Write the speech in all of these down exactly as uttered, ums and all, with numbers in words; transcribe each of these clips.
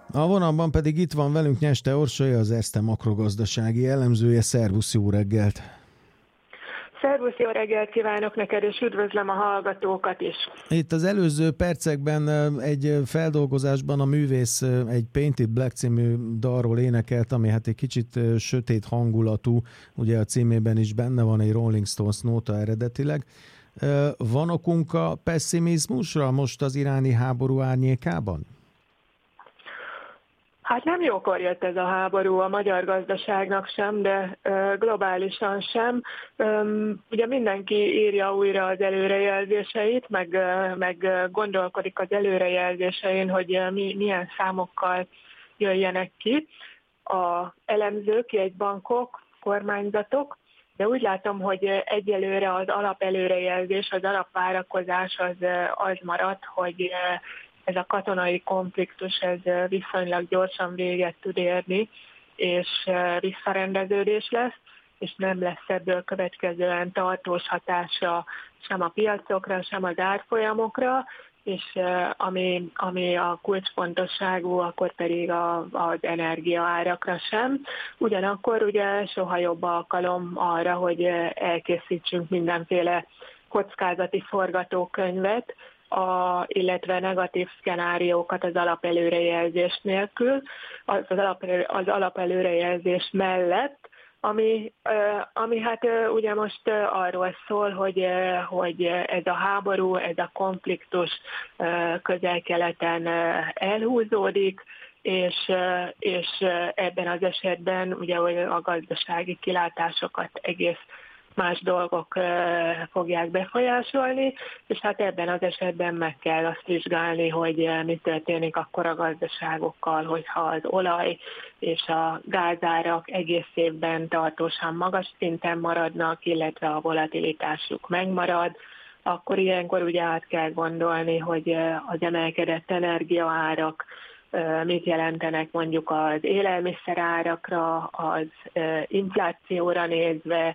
A vonalban pedig itt van velünk Nyeste Orsolya, az Erste makrogazdasági elemzője. Szervusz, jó reggelt! Szervusz, jó reggelt kívánok neked, és üdvözlöm a hallgatókat is. Itt az előző percekben egy feldolgozásban a művész egy Painted Black című dalról énekelt, ami hát egy kicsit sötét hangulatú, ugye a címében is benne van egy Rolling Stones nóta eredetileg. Van okunk a pessimizmusra most az iráni háború árnyékában? Hát nem jókor jött ez a háború a magyar gazdaságnak sem, de globálisan sem. Ugye mindenki írja újra az előrejelzéseit, meg, meg gondolkodik az előrejelzésein, hogy mi, milyen számokkal jöjjenek ki a elemzők, jegybankok, kormányzatok, de úgy látom, hogy egyelőre az alapelőrejelzés, az alapvárakozás az, az maradt, hogy ez a katonai konfliktus ez viszonylag gyorsan véget tud érni, és visszarendeződés lesz, és nem lesz ebből következően tartós hatása sem a piacokra, sem az árfolyamokra, és ami, ami a kulcsfontosságú, akkor pedig a, az energiaárakra sem. Ugyanakkor ugye soha jobb alkalom arra, hogy elkészítsünk mindenféle kockázati forgatókönyvet, A, illetve negatív szkenáriókat az alapelőrejelzés nélkül, az, az, alap, az alapelőrejelzés mellett, ami, ami hát ugye most arról szól, hogy, hogy ez a háború, ez a konfliktus Közel-Keleten elhúzódik, és, és ebben az esetben ugye a gazdasági kilátásokat egész más dolgok fogják befolyásolni, és hát ebben az esetben meg kell azt vizsgálni, hogy mi történik akkor a gazdaságokkal, hogyha az olaj és a gázárak egész évben tartósan magas szinten maradnak, illetve a volatilitásuk megmarad, akkor ilyenkor ugye át kell gondolni, hogy az emelkedett energiaárak mit jelentenek mondjuk az élelmiszerárakra, az inflációra nézve,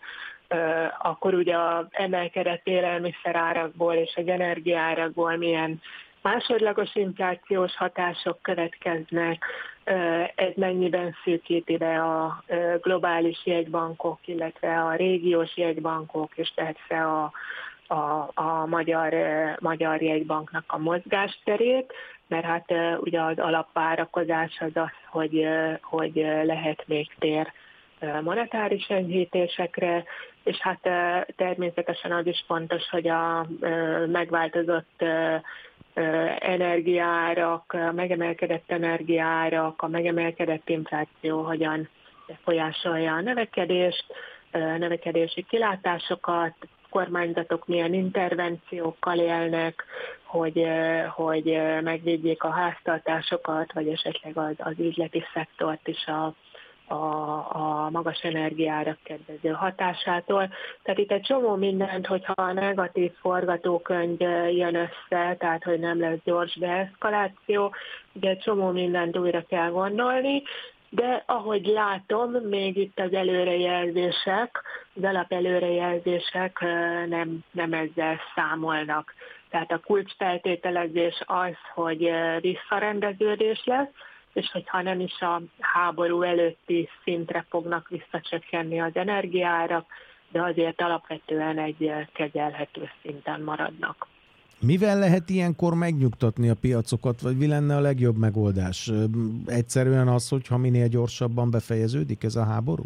akkor ugye az emelkedett élelmiszerárakból és az energiaárakból milyen másodlagos inflációs hatások következnek, ez mennyiben szűkíti be a globális jegybankok, illetve a régiós jegybankok, és persze a, a, a magyar, magyar jegybanknak a mozgásterét, mert hát ugye az alapvárakozás az az, hogy, hogy lehet még tér monetáris enyhítésekre, és hát természetesen az is fontos, hogy a megváltozott energiaárak, a megemelkedett energiaárak, a megemelkedett infláció hogyan befolyásolja a növekedést, növekedési kilátásokat, kormányzatok milyen intervenciókkal élnek, hogy, hogy megvédjék a háztartásokat, vagy esetleg az, az üzleti szektort is a A, a magas energiárak kedvező hatásától. Tehát itt egy csomó mindent, hogyha a negatív forgatókönyv jön össze, tehát hogy nem lesz gyors deeszkaláció, ugye egy csomó mindent újra kell gondolni, de ahogy látom, még itt az előrejelzések, az alapelőrejelzések nem, nem ezzel számolnak. Tehát a kulcsfeltételezés az, hogy visszarendeződés lesz, és hogyha nem is a háború előtti szintre fognak visszacsökkenni az energiaárak, de azért alapvetően egy kezelhető szinten maradnak. Mivel lehet ilyenkor megnyugtatni a piacokat, vagy mi lenne a legjobb megoldás? Egyszerűen az, hogyha minél gyorsabban befejeződik ez a háború?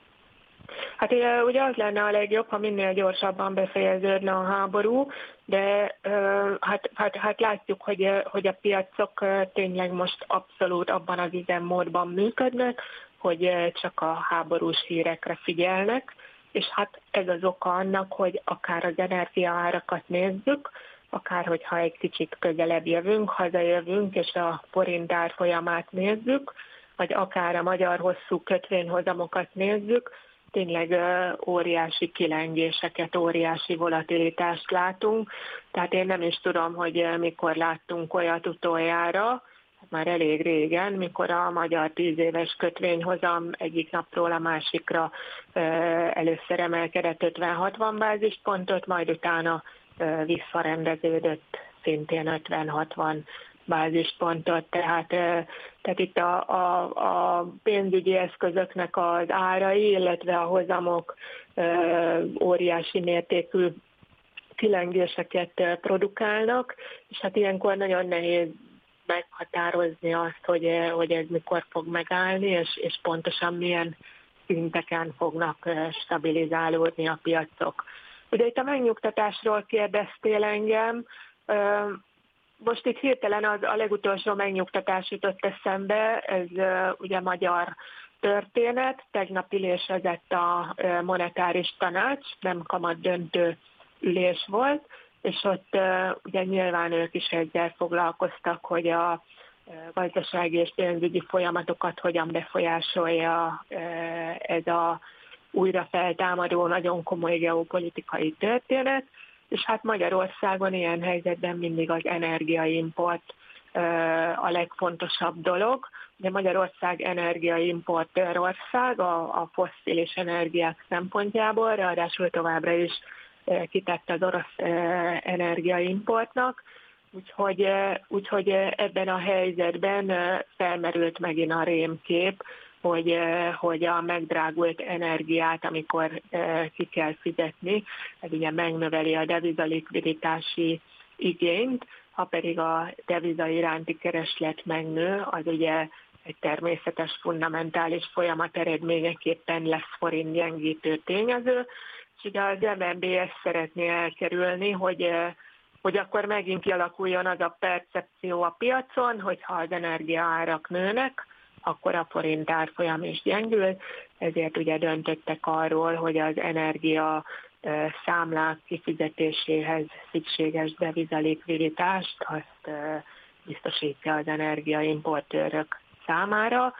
Hát ugye az lenne a legjobb, ha minél gyorsabban befejeződne a háború, de hát, hát, hát látjuk, hogy, hogy a piacok tényleg most abszolút abban az üzemmódban működnek, hogy csak a háborús hírekre figyelnek, és hát ez az oka annak, hogy akár az energiaárakat nézzük, akár hogyha egy kicsit közelebb jövünk, hazajövünk, és a forint árfolyamát nézzük, vagy akár a magyar hosszú kötvényhozamokat nézzük, tényleg óriási kilengéseket, óriási volatilitást látunk. Tehát én nem is tudom, hogy mikor láttunk olyat utoljára, már elég régen, mikor a magyar tíz éves kötvényhozam egyik napról a másikra először emelkedett ötven-hatvan bázispontot, majd utána visszarendeződött szintén ötven-hatvan bázispontot, tehát, tehát itt a, a, a pénzügyi eszközöknek az árai, illetve a hozamok óriási mértékű kilengéseket produkálnak, és hát ilyenkor nagyon nehéz meghatározni azt, hogy, hogy ez mikor fog megállni, és, és pontosan milyen szinteken fognak stabilizálódni a piacok. Ugye itt a megnyugtatásról kérdeztél engem, most itt hirtelen az a legutolsó megnyugtatás jutott eszembe, ez ugye magyar történet, tegnap ülésezett a monetáris tanács, nem kamat döntő ülés volt, és ott ugye nyilván ők is ezzel foglalkoztak, hogy a gazdasági és pénzügyi folyamatokat hogyan befolyásolja ez a újra feltámadó, nagyon komoly geopolitikai történet, és hát Magyarországon ilyen helyzetben mindig az energiaimport a legfontosabb dolog. Ugye Magyarország energiaimportőr ország a, a fosszilis energiák szempontjából, ráadásul továbbra is kitett az orosz energiaimportnak, úgyhogy, úgyhogy ebben a helyzetben felmerült megint a rémkép, hogy, hogy a megdrágult energiát, amikor ki kell fizetni, ez ugye megnöveli a devizalikviditási igényt, ha pedig a deviza iránti kereslet megnő, az ugye egy természetes, fundamentális folyamat eredményeképpen lesz forint gyengítő tényező, és ugye az em en bé ezt szeretné elkerülni, hogy, hogy akkor megint kialakuljon az a percepció a piacon, hogyha az energiaárak nőnek, akkor a forint árfolyam is gyengül, ezért ugye döntöttek arról, hogy az energia számlák kifizetéséhez szükséges devizalikviditást, azt biztosítja az energiaimportőrök számára.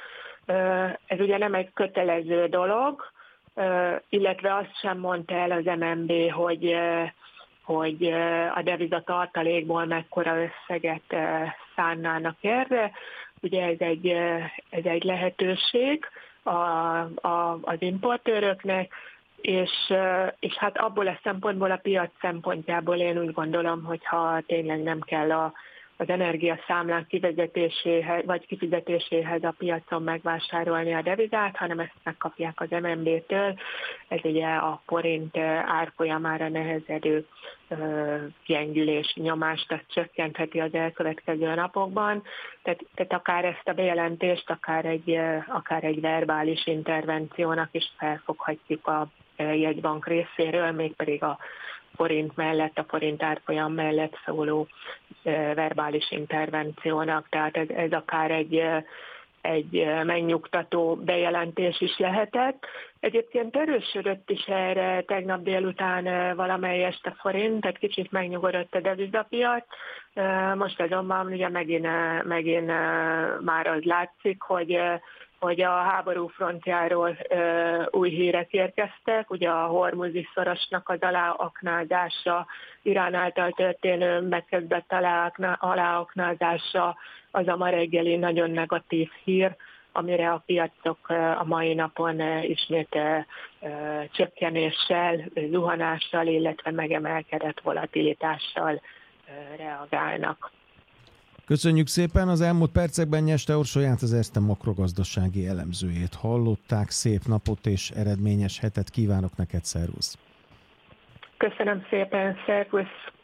Ez ugye nem egy kötelező dolog, illetve azt sem mondta el az em en bé, hogy, hogy a devizatartalékból mekkora összeget szánnának erre. Ugye ez egy, ez egy lehetőség a, a, az importőröknek, és, és hát abból a szempontból, a piac szempontjából én úgy gondolom, hogy ha tényleg nem kell a, az energiaszámlák kivezetéséhez, vagy kifizetéséhez a piacon megvásárolni a devizát, hanem ezt megkapják az em en bé-től. Ez ugye a forint árfolyamára nehezedő gyengülés nyomást, azt csökkentheti az elkövetkező napokban. Tehát, tehát akár ezt a bejelentést, akár egy, akár egy verbális intervenciónak is felfoghatjuk a jegybank részéről, mégpedig a forint mellett, a forint árfolyam mellett szóló verbális intervenciónak. Tehát ez, ez akár egy, egy megnyugtató bejelentés is lehetett. Egyébként erősödött is erre tegnap délután valamelyest a forint, tehát kicsit megnyugodott a devizapiac. Most azonban ugye megint, megint már az látszik, hogy hogy a háború frontjáról ö, új hírek érkeztek, ugye a hormuzi szorosnak az aláaknázása, Irán által történő megkezdett aláaknázása, az a ma reggeli nagyon negatív hír, amire a piacok a mai napon ismét csökkenéssel, zuhanással, illetve megemelkedett volatilitással reagálnak. Köszönjük szépen! Az elmúlt percekben Nyeste Orsolyát, az Erste makrogazdasági elemzőjét hallották. Szép napot és eredményes hetet kívánok neked, szervusz! Köszönöm szépen, szervusz!